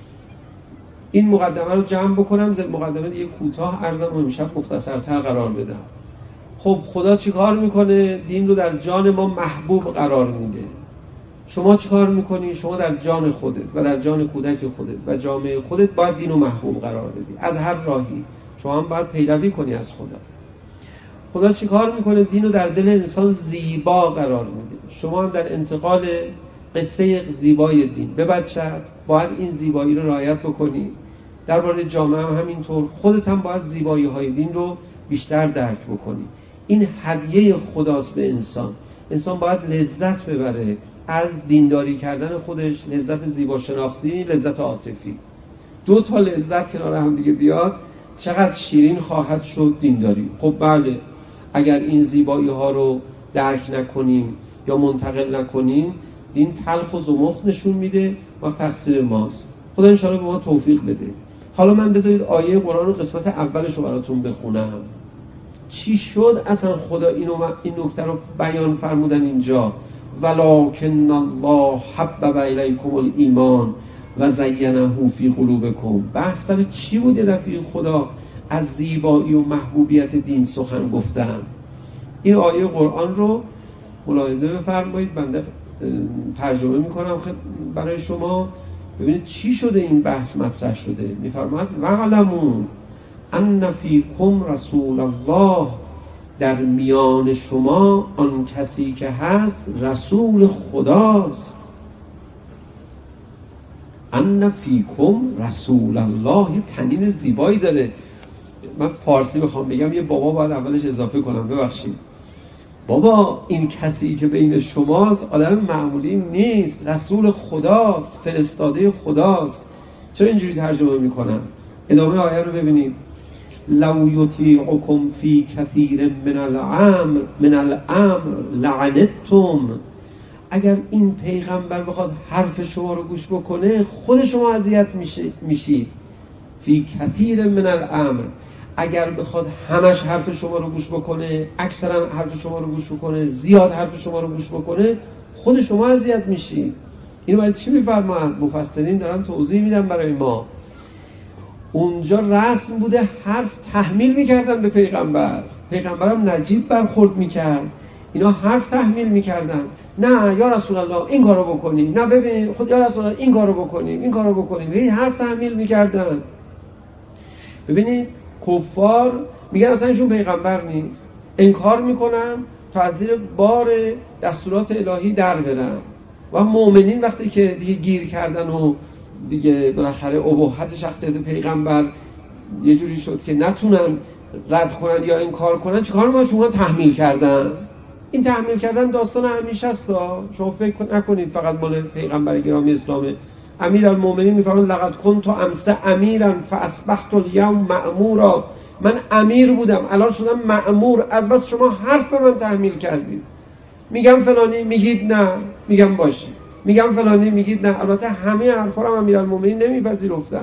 این مقدمه رو جمع بکنم، زیر مقدمه دیگه کوتاه عرضم و امشب مختصرتر قرار بدم. خب خدا چی کار میکنه؟ دین رو در جان ما محبوب قرار میده. شما چی کار میکنی؟ شما در جان خودت و در جان کودک خودت و جامعه خودت باید دین رو محبوب قرار بدی، از هر راهی. شما هم باید پیروی کنی از خدا. خدا چی کار میکنه؟ دین رو در دل انسان زیبا قرار میده. شما هم در انتقال قصه زیبای دین به بچه‌ت باید این زیبایی رو رعایت بکنی. درباره جامعه هم همینطور، خودت هم باید زیبایی های دین رو بیشتر درک بکنی. این هدیه خداست به انسان. انسان باید لذت ببره از دینداری کردن خودش، لذت زیبا شناختی، لذت عاطفی. 2 تا لذت کنار هم دیگه بیاد، چقدر شیرین خواهد شد دینداری. خب بله، اگر این زیبایی ها رو درک نکنیم یا منتقل نکنیم، دین تلخ و زمخت نشون میده و تقصیر ماست. خدا انشاءالله به ما توفیق بده. حالا من بذارید آیه قرآن رو قسمت اولش رو براتون بخونم. چی شد اصلا خدا این نکته رو بیان فرمودن اینجا؟ ولکن الله حبب الیکم الایمان و زینه فی قلوبکم. بحث سر چی بود؟ یه دفعه خدا از زیبایی و محبوبیت دین سخن گفتن. این آیه قرآن رو ملاحظه بفرمایید، بنده ترجمه میکنم برای شما، ببینید چی شده این بحث مطرح شده. میفرماید وعلموا ان فیکم رسول الله، در میان شما آن کسی که هست رسول خداست. ان فیکم رسول الله، یه تنین زیبایی داره. من فارسی بخوام بگم یه بابا باید اولش اضافه کنم، ببخشید. بابا این کسی که بین شماست آدم معمولی نیست، رسول خداست، فرستاده خداست. چرا اینجوری ترجمه میکنم؟ ادامه آیه رو ببینید. لو یطیعکم فی کثیر من الامر لعنتم. اگر این پیغمبر بخواد حرف شما رو گوش بکنه، خود شما اذیت میشید. فی کثیر من الامر، اگر بخواد همش حرف شما رو گوش بکنه، اکثرا حرف شما رو گوش بکنه، زیاد حرف شما رو گوش بکنه، خود شما اذیت میشید. اینو برای چی میفرمایند؟ مفسرین دارن توضیح میدن برای ما. اونجا رسم بوده حرف تحمیل میکردن به پیغمبر، پیغمبرم نجیب برخورد میکرد، اینا حرف تحمیل میکردن. نه یا رسول الله این کارو بکنیم، نه ببین خود یا رسول الله این کارو بکنیم، این کارو بکنیم، هی حرف تحمیل میکردن. ببینید کفار میگن اصلا ایشون پیغمبر نیست، انکار میکنن تا از زیر بار دستورات الهی در برن. و مؤمنین وقتی که دیگه گیر کردن و دیگه بالاخره ابهت شخصیت پیغمبر یه جوری شد که نتونن رد کنن یا انکار کنن، چیکار میکنن؟ شما تحمیل کردن. این تحمیل کردن داستان همیشه است. شما فکر نکنید فقط مال پیغمبر گرامی اسلامه. امیرالمومنین میفرماید لقد كنت امس امیرا فاصبحت اليوم مأمورا. من امیر بودم الان شدم مأمور، از بس شما حرف من تحمیل کردید. میگم فلانی میگید نه، میگم باشه، میگم فلانی میگید نه. البته همه حرفا رو امیرالمومنین نمیپذیرفتن،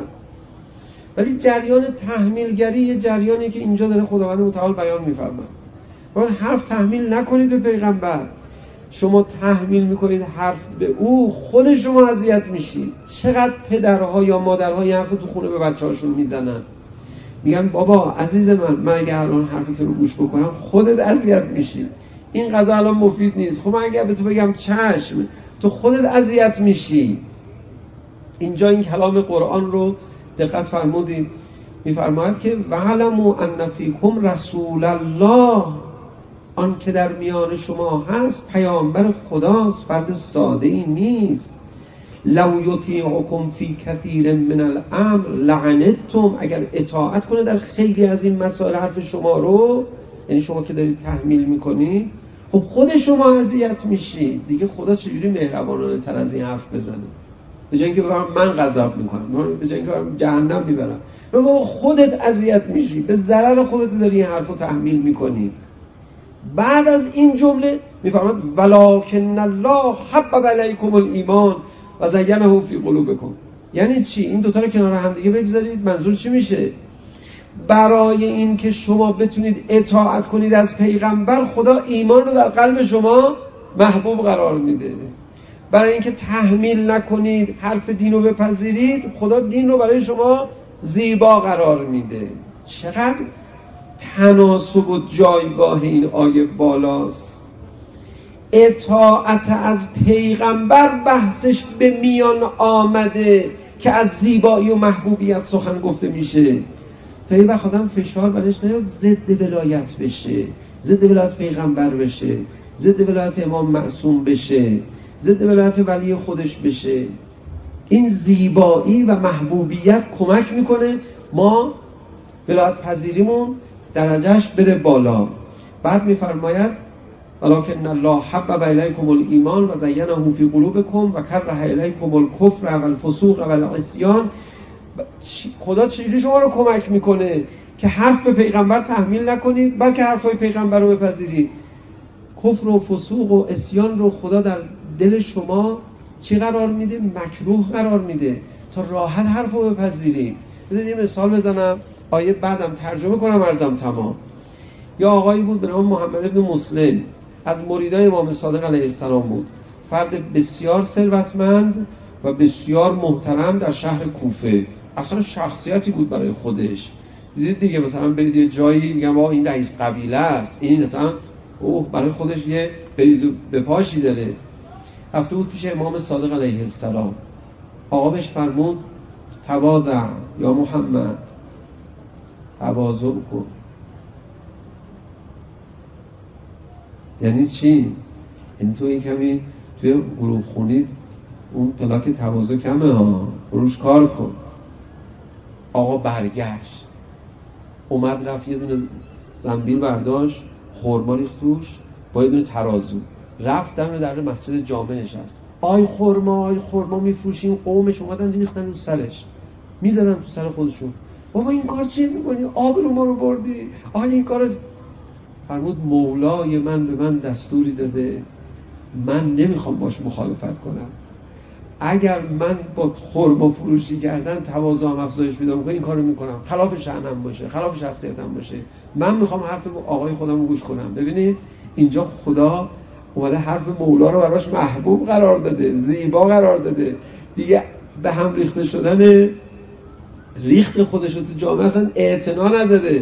ولی جریان تحمیلگری یه جریانی که اینجا داره خداوند متعال بیان میفرماید. باید حرف تحمیل نکنید به پیغمبر. شما تحمیل میکنید حرف به او، خود شما اذیت میشید. چقدر پدرها یا مادرها این حرف تو خونه به بچه‌هاشون میزنن، میگن بابا عزیز من اگه الان حرفت رو گوش بکنم خودت اذیت میشی، این غذا الان مفید نیست. خب من اگه به تو بگم چشم، تو خودت اذیت میشی. اینجا این کلام قرآن رو دقت فرمودید، میفرماید که وعلموا ان فیکم رسول الله، آن که در میان شما هست پیامبر خداست، فرد ساده ای نیست. لو یطیعکم فی کثیر من الامر لعنتم، اگر اطاعت کنه در خیلی از این مسائل حرف شما رو، یعنی شما که دارید تحمیل میکنید، خب خود شما اذیت میشید. دیگه خدا چجوری مهربانانه تر از این حرف بزنه؟ به جای اینکه من غضب میکنم، به جای اینکه جهنم میبرم، خودت اذیت میشی، به ضرر خودت داری این حرفو تحمیل میکنی. بعد از این جمله میفرماید ولکن الله حبب الیکم الایمان و زینه فی قلوبکم. یعنی چی؟ این دوتا رو کنار هم دیگه بگذارید، منظور چی میشه؟ برای این که شما بتونید اطاعت کنید از پیغمبر، خدا ایمان رو در قلب شما محبوب قرار میده. برای اینکه تحمیل نکنید حرف دین رو بپذیرید، خدا دین رو برای شما زیبا قرار میده. چقدر تناسب و جایگاه این آیه بالاست. اطاعت از پیغمبر بحثش به میان آمده که از زیبایی و محبوبیت سخن گفته میشه، تا یه وقت آدم فشار برش نیاد ضد ولایت بشه، ضد ولایت پیغمبر بشه، ضد ولایت امام معصوم بشه، ضد ولایت ولی خودش بشه. این زیبایی و محبوبیت کمک میکنه ما ولایت پذیریمون درجهش بره بالا. بعد میفرماید ولکن الله حبب الیکم الایمان و زینه فی قلوبکم و کره الیکم الکفر و الفسوق و العصیان. خدا چجوری شما رو کمک میکنه که حرف به پیغمبر تحمیل نکنید بلکه حرفای پیغمبر رو بپذیرید؟ کفر و فسوق و عصیان رو خدا در دل شما چی قرار میده؟ مکروه قرار میده تا راحت حرف رو بپذیرید. بذارید یه مثال بزنم، آیه بعدم ترجمه کنم عرضم تمام. یا آقایی بود به نام محمد ابن مسلم، از مریدای امام صادق علیه السلام بود، فرد بسیار ثروتمند و بسیار محترم در شهر کوفه. اصلا شخصیتی بود برای خودش. دیدید دیگه مثلا برید یه جایی میگم آقا این رئیس قبیله است، این مثلا برای خودش یه بریز به پاشی داره. رفته بود پیش امام صادق علیه السلام. آقا بهش فرمود تواضع یا محمد، تواضع کن. یعنی چی؟ یعنی تو این کمی توی گروه خونید اون پلاک تواضع کمه ها، بروش کار کن. آقا برگشت، اومد رفت یه دونه زنبیل برداشت، خرما ریخت توش با یه دونه ترازو، رفت دم در مسجد جامع نشست. آی خرما میفروشیم، قومش اومدن ریختن رو سرش، میزدن تو سر خودشون. بابا این کار چی میکنی؟ آبرو ما رو بردی. آی این کار. فرمود مولای من به من دستوری داده، من نمیخوام باش مخالفت کنم. اگر من با خرما فروشی کردن تواضعم افزایش پیدا میکنه این کارو میکنم، خلاف شأنم باشه، خلاف شخصیتم باشه. من میخوام حرف آقای خودم رو گوش کنم. ببینید اینجا خدا اومده حرف مولا رو براش محبوب قرار داده، زیبا قرار داده. دیگه به هم ریخته شدن ریخت خودش رو تو جامعه اصلا اعتنا نداره.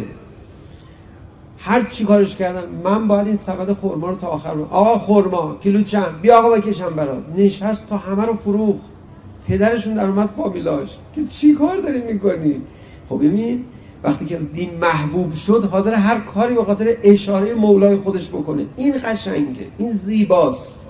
هر چی کارش کردن من باید این سبد خرما رو تا آخر رو. آقا خرما کیلو چند؟ بیا آقا بکشم برات. نشست تا همه رو فروخت. پدرشون در اومد فامیلاش که چی کار داری میکنی؟ خب ببین وقتی که دین محبوب شد حاضر هر کاری به خاطر اشاره مولای خودش بکنه. این قشنگه، این زیباست.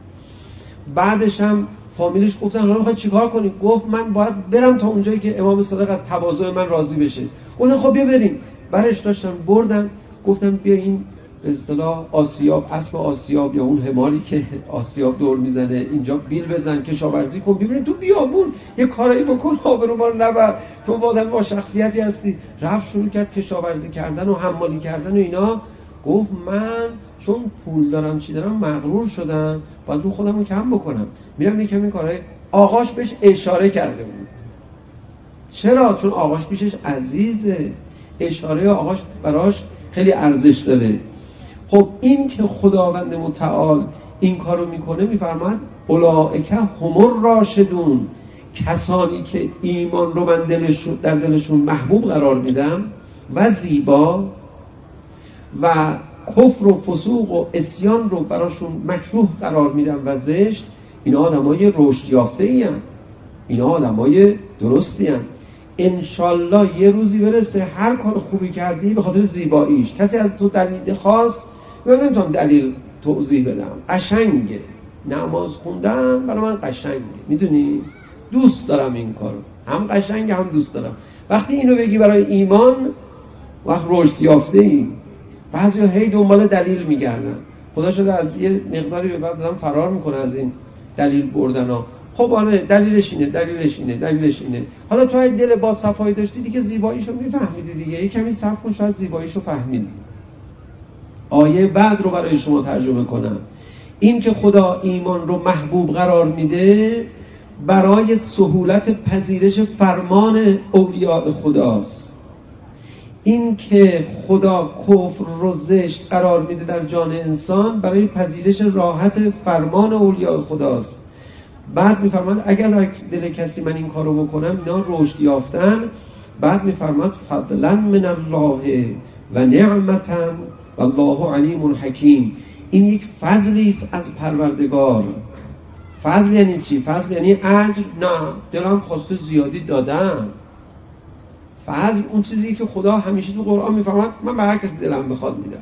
بعدش هم فامیلش گفتن حالا میخوای چیکار کنی؟ گفت من باید برم تا اونجایی که امام صادق از تواضع من راضی بشه. گفتن خب بیا بریم. برش داشتن بردن، گفتن بیا این به اصطلاح آسیاب، اسب آسیاب یا اون حماری که آسیاب دور میزنه اینجا بیل بزن، کشاورزی کن، ببین تو بیابون یه کارایی بکن، آبرو ما رو نبر، تو آدم با شخصیتی هستی. رفت شروع کرد کشاورزی کردن و حمالی کردن و اینا. گفت من چون پول دارم چی دارم مغرور شدم، باید رو خودم رو کم بکنم، میرم یکم این کارهای. آقاش بهش اشاره کرده بود. چرا؟ چون آقاش پیشش عزیزه، اشاره آقاش براش خیلی ارزش داره. خب این که خداوند متعال این کارو میکنه میفرماد اولئک هم الراشدون، کسانی که ایمان رو من در دلشون محبوب قرار میدم و زیبا و کفر و فسوق و عصیان رو براشون مکروه قرار میدم و زشت، اینا آدمای رشد یافته ایم، اینا آدمای درستی ام. انشالله یه روزی برسه هر کار خوبی کردی به خاطر زیباییش کسی از تو دلیل خواست، من نمیتونم دلیل توضیح بدم، قشنگه نماز خوندن برای من قشنگه، میدونی دوست دارم این کارو، هم قشنگه هم دوست دارم. وقتی اینو بگی برای ایمان وقت رشد یافته ای. بعضیا هی دنبال دلیل میگردن، خدا شده از یه مقداری به بعد دادم فرار میکنه از این دلیل بردن ها. خب آره دلیلش اینه. حالا تو اگه دل با صفایی داشتی دیگه زیباییشو میفهمیدی دیگه، یه کمی صبر کن شاید زیباییشو فهمیدی. آیه بعد رو برای شما ترجمه کنم. این که خدا ایمان رو محبوب قرار میده برای سهولت پذیرش فرمان اولیاء خداست. این که خدا کفر رو زشت قرار میده در جان انسان برای پذیرش راحت فرمان اولیاء خداست. بعد میفرماد اگر در دل کسی من این کارو بکنم اینا رشد یافتن. بعد میفرماد فضلا من الله و نعمتا والله علیم حکیم. این یک فضلی است از پروردگار. فضل یعنی چی؟ فضل یعنی اجر؟ نه، دلم خواسته زیادی دادم. فضل اون چیزی که خدا همیشه تو قرآن میفرماد من به هر کسی دلم بخواد میدم.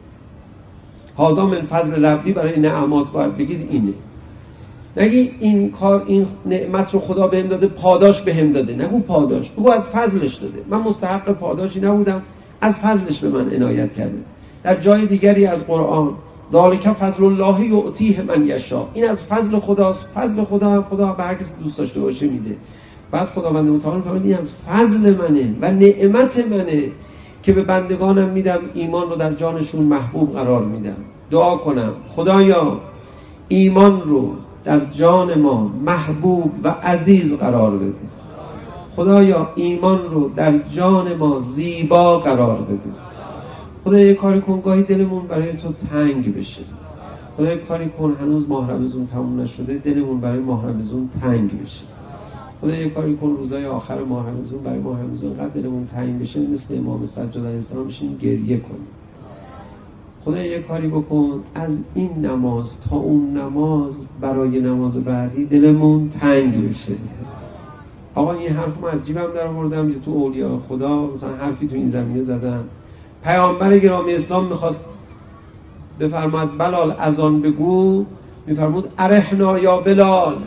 هذا من فضل ربی، برای نعمات باید بگید اینه. نگی این کار این نعمت رو خدا بهم داده پاداش بهم داده، نگو پاداش، بگو از فضلش داده. من مستحق پاداشی نبودم، از فضلش به من عنایت کرده. در جای دیگری از قرآن ذالک فضل الله یعطیه من یشاء، این از فضل خداست. فضل خدا به هر کسی دوست داشته باشه میده. بعد خداوند متعال فرمود این از فضل منه و نعمت منه که به بندگانم میدم ایمان رو در جانشون محبوب قرار میدم. دعا کنم خدایا ایمان رو در جان ما محبوب و عزیز قرار بده. خدایا ایمان رو در جان ما زیبا قرار بده. خدایا یه کاری کن گاهی دلمون برای تو تنگ بشه. خدایا کاری کن هنوز ماه رمضان تموم نشده دلمون برای ماه رمضان تنگ بشه. خدایا یه کاری کن روزای آخر ماه رمضان برای ماه رمضان قد دلمون تنگ بشه مثل امام سجاد علیه السلام بشیم گریه کنیم. خدایا یه کاری بکن از این نماز تا اون نماز برای نماز بعدی دلمون تنگ بشه. آقا این حرف من از جیبم در آوردم که تو اولیاء خدا مثلا حرفی تو این زمینه زدن. پیامبر گرامی اسلام میخواست بفرماد بلال اذان بگو، میفرمود ارحنا یا بلال.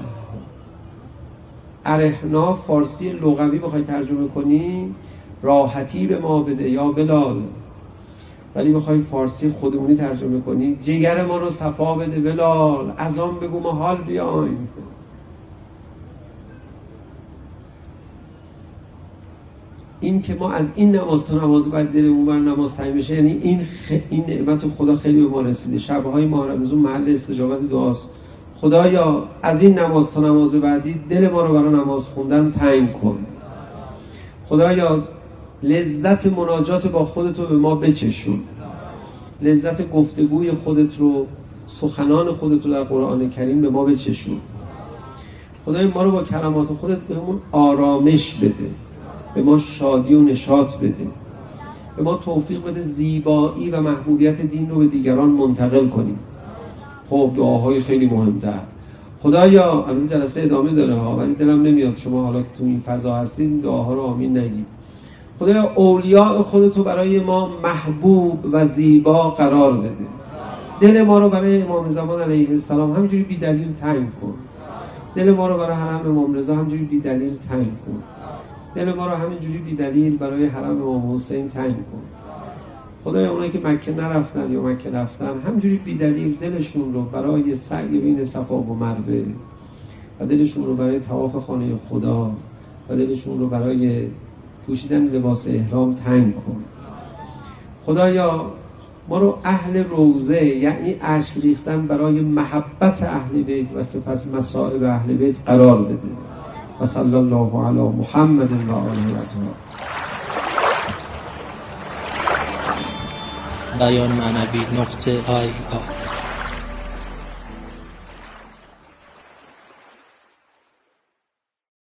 ارحنا فارسی لغوی بخوای ترجمه کنی راحتی به ما بده یا بلال، ولی بخوای فارسی خودمونی ترجمه کنی جگر ما رو صفا بده بلال، اذان بگو ما حال بیایم. این که ما از این نماز تا نماز بعد دلمون بر نماز تنگ بشه، یعنی این نعمت خدا خیلی به ما رسیده. شب‌های ماه رمضان محل استجابت دعاست. خدایا از این نماز تا نماز بعدی دل ما رو برای نماز خوندن تنگ کن. خدایا لذت مناجات با خودت رو به ما بچشون. لذت گفتگوی خودت رو، سخنان خودت رو در قرآن کریم به ما بچشون. خدایا ما رو با کلمات خودت بهمون آرامش بده، به ما شادی و نشاط بده، به ما توفیق بده زیبایی و محبوبیت دین رو به دیگران منتقل کنیم. خب دعاهای خیلی مهمتر. خدایا الان جلسه ادامه داره ها، ولی دلم نمیاد شما حالا که تو این فضا هستید این دعاها رو آمین نگید. خدایا اولیاء خودتو برای ما محبوب و زیبا قرار بده. دل ما رو برای امام زمان علیه السلام همینجوری بی دلیل تنگ کن. دل ما رو برای حرم امام رضا همینجوری بی دلیل تنگ کن. دل ما رو همینجوری بی دلیل برای حرم امام حسین تنگ کن. خدایا اونایی که مکه نرفتن یا مکه رفتن همینجوری بی دلیل دلشون رو برای سعی بین صفا و مروه و دلشون رو برای طواف خانه خدا و دلشون رو برای پوشیدن لباس احرام تنگ کن. خدایا ما رو اهل روضه، یعنی اشک ریختن برای محبت اهل بیت و سپس مصائب اهل بیت قرار بده. و صلی الله علی محمد و آله اطهار. بیان معنوی .ir